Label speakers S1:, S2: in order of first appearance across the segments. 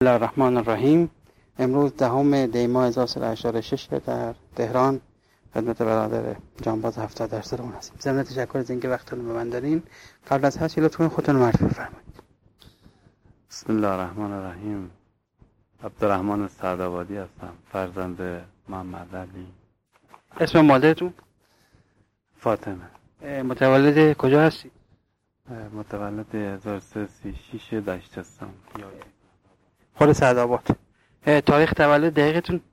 S1: الله الرحمن الرحیم. امروز 10 دی ماه 1386 در تهران خدمت برادر جانباز 70% اون هستیم. ضمن تشکر از اینکه وقتتون به من دادین، قبل از هر چیزی لطفاً خودتون معرفی بفرمایید.
S2: بسم الله الرحمن الرحیم. عبدالرحمن سعدآبادی هستم، فرزند محمد علی.
S1: اسم مادرتون؟
S2: فاطمه.
S1: متولد کجا هستید؟
S2: متولد 1336 دشت هستم.
S1: خود سعدآباد. تاریخ تولد دقیقتون؟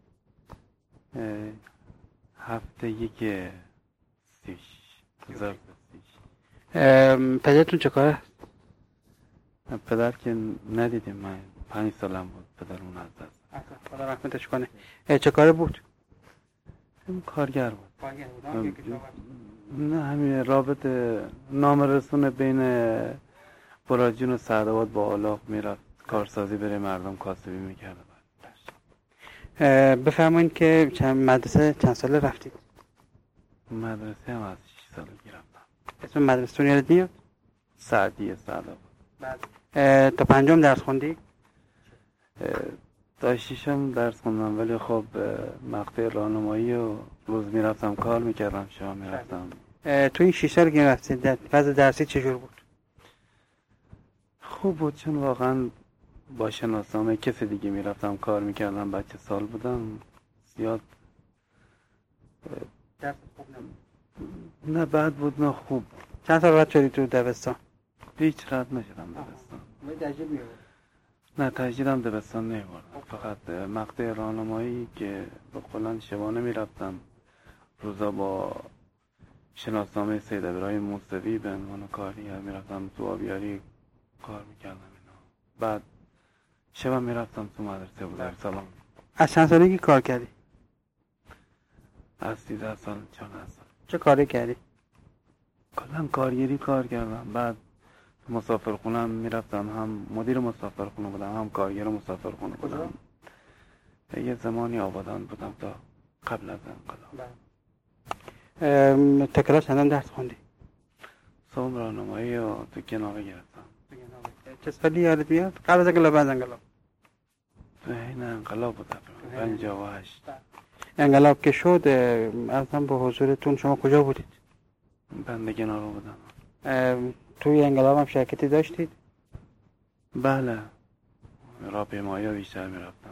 S2: 7/1/36.
S1: پدرتون چه کاره؟
S2: پدر که ندیدیم، من 5 سالم بود پدرمون از دست.
S1: خدا رحمتش کنه. چه کاره بود؟
S2: کارگر بود. نه، همین رابطه نامرسونه بین براجین و سعدآباد با آلاق میرفت کارسازی بره، مردم کاسبی میکرد.
S1: بفرمایید که چند ساله رفتید؟
S2: مدرسه هم از 6 سال گرفتم.
S1: اسم مدرسه‌تون یادت میاد؟
S2: سعدیه سعدآباد.
S1: تا 5 درس خوندی؟
S2: تا 6 درس خوندم، ولی خب مقطع راهنمایی و روز میرفتم کار میکردم، شام میرفتم.
S1: تو این 6 سال که رفتید وضع درسی چجور بود؟
S2: خوب بود، چون واقعا با شناسنامه کسی دیگه میرفتم کار میکردم. بچه سال بودم، زیاد
S1: درس خوب نبود؟
S2: نه بد بود نه خوب.
S1: چند سال رد شدی تو دبستان؟
S2: هیچ رد نشدم دبستان. نه تجدیدم دبستان نیوردم، فقط مقطع راهنمایی که به قلن شبانه میرفتم، روزا با شناسنامه سید ابراهیم موسوی به عنوان کارگر میرفتم تو آبیاری کار میکردم اینا. بعد شبم میرفتم تو مدرسه بودار سلام.
S1: از چند سالگی کار کردی؟
S2: از 13 سال 14 سال.
S1: چه کاری کردی؟
S2: کلا کارگری کار کردم. بعد مسافرخونم میرفتم، هم مدیر مسافرخونه بودم هم کارگر مسافرخونه بودم. یه زمانی آبادان بودم تا قبل از انقلاب.
S1: تا کلاس چندم درس خوندی؟
S2: صوم راهنمایی و تو کناقه گرفتم.
S1: چه سالی یادت میاد؟ قبل از انقلاب بعد انقلاب؟
S2: تو این انقلاب بود، 58.
S1: انقلاب که شد اصلا به حضورتون شما کجا بودید؟
S2: بنده کنارو بودم.
S1: توی انقلاب هم شرکتی داشتید؟
S2: بله، راهپیمایی ها بیشتر میرفتم،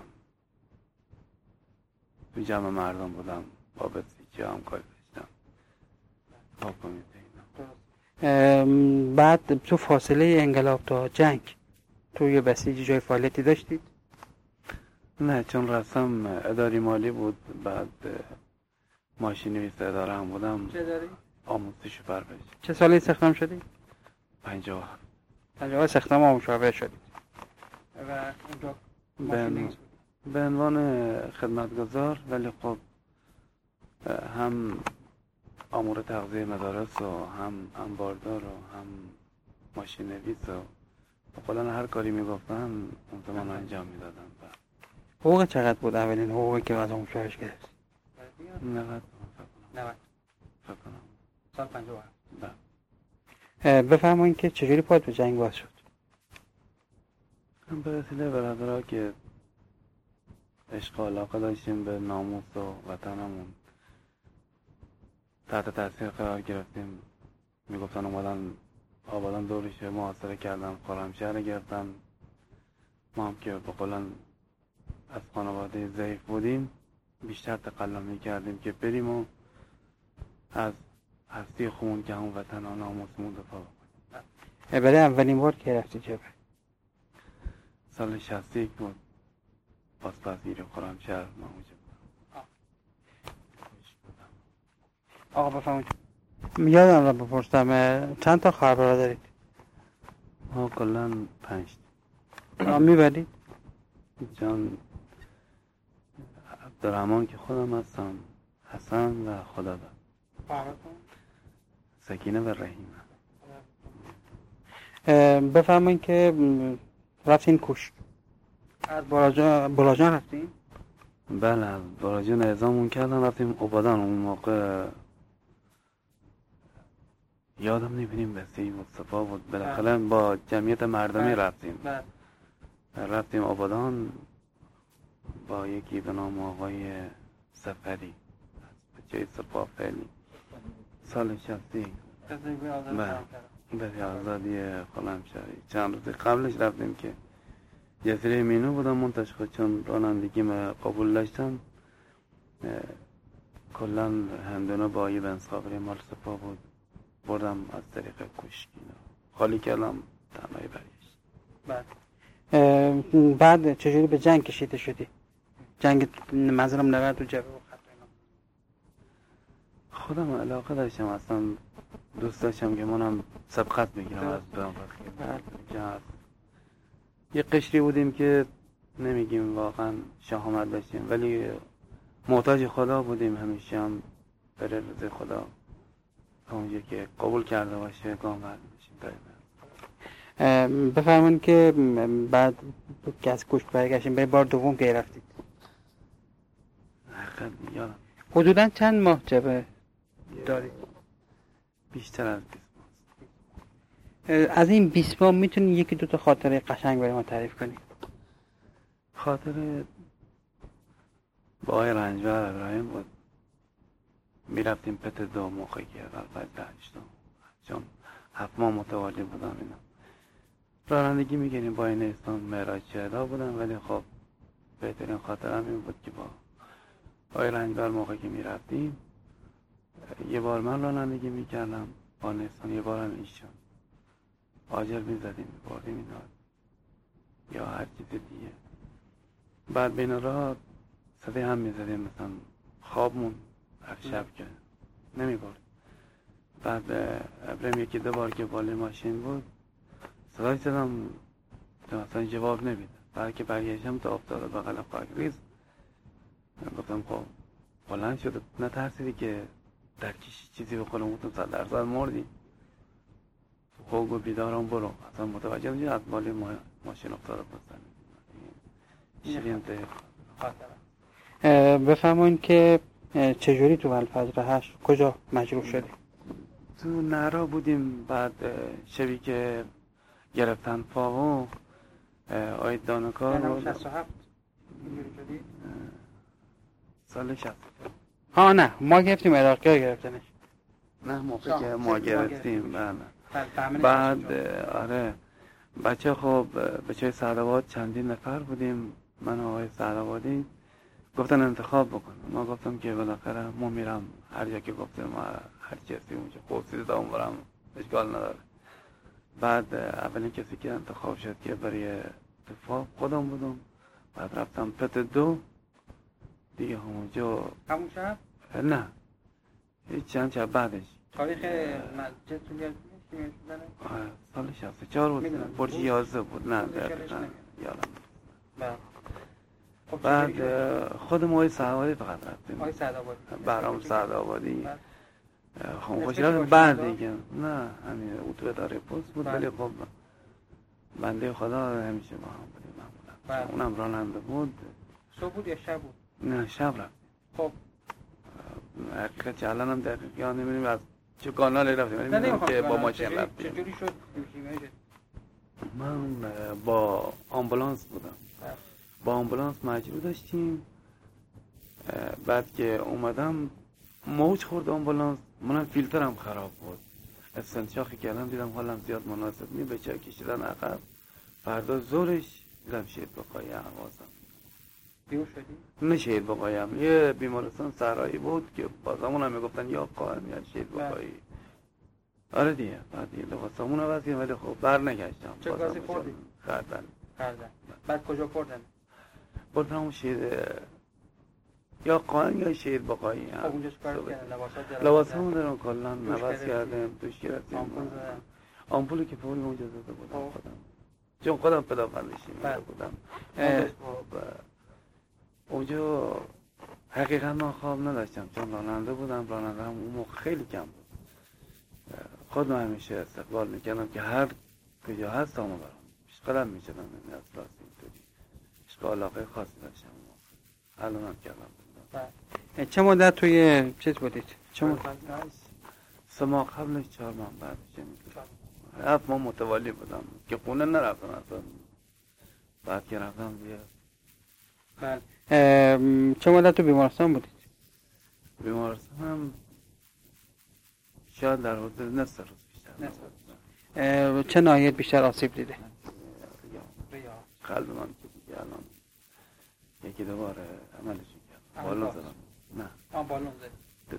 S2: تو جمع مردم بودم، با بسیجی هم کار داشتم، با کمیته اینا.
S1: بعد تو فاصله انقلاب تا جنگ توی بسیجی جای فعالیتی داشتید؟
S2: نه، چون رسم اداری مالی بود. بعد ماشین‌نویس اداره هم بودم.
S1: چه اداری؟
S2: آموزش و پرورش.
S1: چه سالی استخدام شدی؟
S2: 57.
S1: 57 استخدام آموزش شدید و اونجا
S2: به عنوان خدمتگزار، ولی خب هم امور تغذیه مدارس و هم باردار و هم ماشین نویس و بقولن هر کاری میگفتن اون زمان انجام میدادم.
S1: حقوق چقدر بود اولین حقوقی که از آموزش گرفت؟
S2: 90 فکر کنم.
S1: سال 57. بفرمایید که چجوری پات به جنگ باز شد؟
S2: هم به وسیله برادرها که عشق و علاقه داشتیم به ناموس و وطنمون، تحت تاثیر قرار گرفتیم. میگفتن اومدن آبادان دورش محاصره کردن، خرمشهر گرفتن. ما هم که بقولن از خانواده ضعیف بودیم، بیشتر تقلا میکردیم که بریم و از هستی خون که همون وطن و ناموسمون دفاع بکنیم.
S1: برای اولین بار که رفتی جبهه؟
S2: سال 61 بود، پاسپسگیری خرمشهر ما اونجا بودم.
S1: آقا بفرمایید. یادم را بپرسم چند تا خواهر برادر دارید؟
S2: ما کلاً 5
S1: میبرید؟
S2: جان عبدالرحمن که خودم هستم، حسن و خدا داد. سکینه و رحیمه.
S1: بفرمایید که رفتین کوش. از بلاجان رفتین؟
S2: بله، از بلاجان اعزامون کردن رفتیم آبادان. اون موقع یادم نمی‌بینیم بسی مصطفی بود، بالاخره با جمعیت مردمی رفتیم. رفتیم آبادان با یکی به نام آقای سفری بچه سپاه فعلی سال 60 به آزادی خرمشهری. چند روز قبلش رفتیم که جزیره مینو بودم منتشر، چون رانندگی ما قبول داشتم کلا هندونه با یه بنز خابری مال سپاه بود، بردم از طریق کشکی خالی کردم تنهایی برگشت.
S1: بعد چجوری به جنگ کشیده شدی؟ جنگ منظورم نبرد و جبهه و خط اینا.
S2: خودم علاقه داشتم، اصلا دوست داشتم که منم سبقت بگیرم از جنگ. یه قشری بودیم که نمیگیم واقعا شهامت داشتیم، ولی محتاج خدا بودیم، همیشه هم بره رضای خدا اونجا که قبول کرده باشه گام برداشتیم.
S1: بفرمایید که بعد که از کشک برگشتیم به بار دوم که رفتید
S2: یادم
S1: حدوداً چند ماه جبهه دارید؟
S2: بیشتر از 20 ماه.
S1: از این 20 ماه میتونی یکی دو تا خاطره قشنگ برای ما تعریف کنی؟
S2: خاطره با آقای رنجبر ابراهیم بود. میرفتیم پت دو موقعی که قلب داشتم، چون 7 ماه متوالی بودم اینا رانندگی میگیریم با این اسلام معراج شهدا بودم، ولی خب بهترین خاطرم این بود که با آقای رنجبر موقعی که میرفتیم یه بار من رانندگی میکردم با نیستان، یه بار هم ایشون آجر میزدیم بردیم اینا یا هر چیز دیگه. بعد بین راه صدای هم میزدیم، مثلا خوابمون هر شب که نمیبرد. بعد ابراهیم یکی دو بار که بالا ماشین بود صدای زدم مثلا جواب نمیده. بعد که برگشتم تا افتاده بغل خاکریز گفتم خب بلند شد، نترسیدی که در چیزی بخورم؟ گفتم 100% مردی. خب گفت بیدارم برو. اصلا متوجه نشد از بالا ماشین افتاده بود. شیرین
S1: بفرمایید که چجوری تو الفجر 8 کجا مجروح شدی؟
S2: تو نهرا بودیم. بعد شبی که گرفتن پاهو آید دانکار بود.
S1: 67 شدی؟
S2: سال 60.
S1: ها نه ما گرفتیم، عراقی ها گرفتنش.
S2: نه موقع که ما گرفتیم. بعد آره بچه خب بچه سعدآباد چندین نفر بودیم، من و آقای سعدآبادی گفتن انتخاب بکن. ما گفتم که بالاخره ما میرم هر جا که گفتم، ما هر چی هستیم اونجا قوسی دادم برم، اشکال نداره. بعد اولین کسی که انتخاب شد که برای دفاع خودم بودم. بعد رفتم پت دو دیگه همونجا.
S1: همون شب؟
S2: نه هیچ چند شب بعدش.
S1: تاریخ مسجدتون یادتونه که میشدنه؟
S2: سال 64 بود، برج 11 بود. نه دقیقا یادم. بعد خودم آقای سعدآبادی فقط رفتیم.
S1: آقای سعدآبادی
S2: برام سعدآبادی خاموشی رفتیم. بعد دیگه نه همین اتو اداره پست بود، ولی خب بنده خدا همیشه با هم بودیم معمولا. اونم راننده بود.
S1: صبح بود یا شب بود؟
S2: نه شب رفتیم.
S1: خب
S2: حقیقت الان هم دقیق یاد نمی‌دونم از چه کانالی رفتیم، ولی می‌دونم که با ماشین رفتیم.
S1: چجوری شد؟
S2: من با آمبولانس بودم. با آمبولانس مجبور داشتیم. بعد که اومدم موج خورد آمبولانس، منم فیلترم خراب بود. استنشاقی کردم دیدم حالم زیاد مناسب نیست، به جای کشیدن عقب فردا ظهرش دیدم شهید بقای حواسم.
S1: بیهوش شدی؟
S2: نه شهید بقایم، یه بیمارستان صحرایی بود که بازمون هم میگفتن یا قائم یا شهید بقایی. آره دیگه. بعد دیگه لباسمون عوض کردم، ولی خب بر نگشتم.
S1: چه گازی خوردی؟
S2: خردل.
S1: بعد کجا خوردن؟
S2: بردم اون شهید یا قائم یا شهید بقایی.
S1: خب اونجا چیکار کردن؟
S2: لباسمون دارم کلا عوض کردم، توش گرفتیم. آمپولی که فوری اونجا زده بودم خودم، چون خودم پدافندشی بودم. اونجا حقیقا من خواب نداشتم، چون راننده بودم. راننده هم اون موقع خیلی کم بود. خودم همیشه استقبال میکردم که هر کجا هست همون برام اشغالم میشدم. این از راست اینطوری اشغال علاقه خاصی داشتم. الان هم کردم.
S1: چه مدت توی چیز بودید؟ چه مدت؟
S2: 3 ماه قبلش 4 ماه بعدش 7 ماه متوالی بودم که خونه نرفتم اصلا. بعد که رفتم دیگه.
S1: بله. چه مدت تو بیمارستان بودید؟
S2: بیمارستان هم شاید در حدود نصف روز بیشتر.
S1: چه ناحیه بیشتر آسیب دیده؟
S2: قلب من که دیگه الان یکی دوباره عملشون کرد. بالون زدم. نه.
S1: بالون زدی.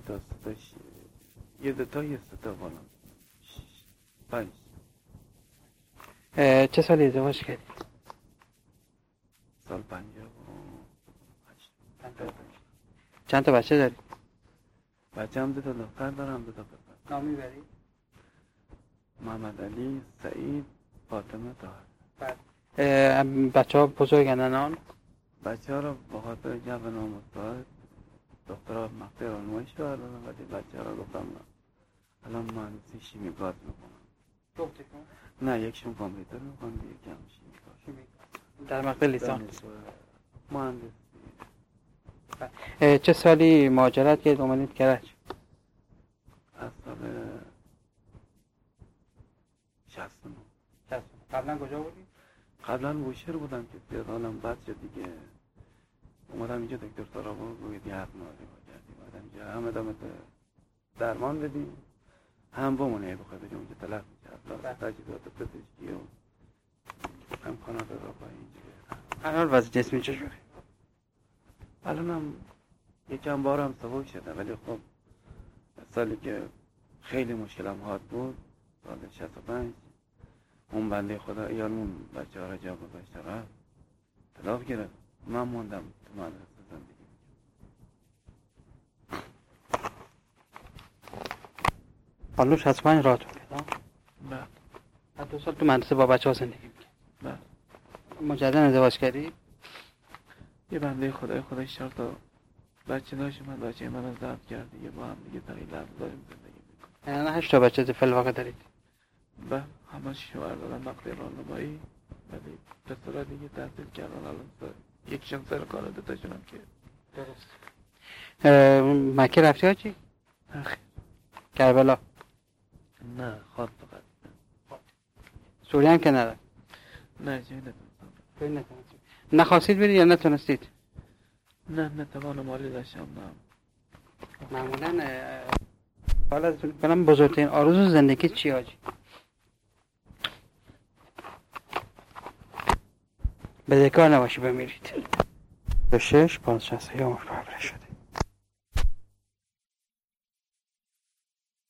S2: دو تا یه سه تا بالون. 5.
S1: چه سالی ازدواج کردی؟
S2: سال 58.
S1: چند تا بچه داری؟
S2: بچه هم 2 تا دختر دارم 2 تا پسر.
S1: نام میبری؟
S2: محمد علی، سعید، فاطمه، طاهر.
S1: بچه ها بزرگن الان؟
S2: بچه ها رو با خاطر جو نامستعد دختر ها مقطع راهنمایی شدن ولی بچه ها رو گفتم الان مهندسی شیمی گاز میکنم. نه یکشون کامپیوتر میکنم یکی هم شیمی گاز.
S1: در مقطع لیسانس
S2: مهندسی.
S1: چه سالی مهاجرت کردید اومدید کرج؟
S2: از سال 69.
S1: قبلا کجا بودی؟
S2: قبلا بوشهر بودم که زیاد حالم بد شد دیگه. اومدم اینجا دکتر سارابو گوید یه حق نازی کردیم. اومدم اینجا هم ادامه درمان بدیم هم بمونه بخواه بجا اونجا تلف میکرد. تجهیزات پزشکی و امکانات اضافه اینجا.
S1: الان وضع جسمی چجوری؟
S2: الان هم یکم بارم سبک شده ولی خب سالی که خیلی مشکلم حاد بود سال 65 اون بنده خدا ایالمون بچه ها را جا گذاشت رفت تلاف گرفت من موندم تو مدرسه زندگی.
S1: بالوش حتما راهتون کرد؟
S2: بله.
S1: 2 سال تو مدرسه با بچه ها زندگی میکرد؟
S2: بله.
S1: مجددا ازدواج کردی؟
S2: یه بنده خدای 4 تا بچه داشت من بچه من رو ضبط کرد دیگه با هم دیگه تا این لحظه داریم زندگی میکنیم.
S1: یعنی 8 تا بچه فی الواقع دارید؟
S2: بله همش شوهر دارن مقطع راهنمایی ولی پسرها دیگه تحصیل کردن الان یکیشون سر کار 2 تاشون هم که
S1: درست. مکه رفتی حاجی؟
S2: اخیر
S1: کربلا؟
S2: نه خواهد فقط
S1: سوریه هم که نره؟
S2: نه جایی نتونستم.
S1: نخواستید برید یا نتونستید؟
S2: نه نتوان مالی داشتم نه.
S1: معمولا حالا کنم بزرگترین آرزو زندگی چی حاجی؟ بدهکار نباشی بمیرید. 6 بازنشسته یا مفرور شد.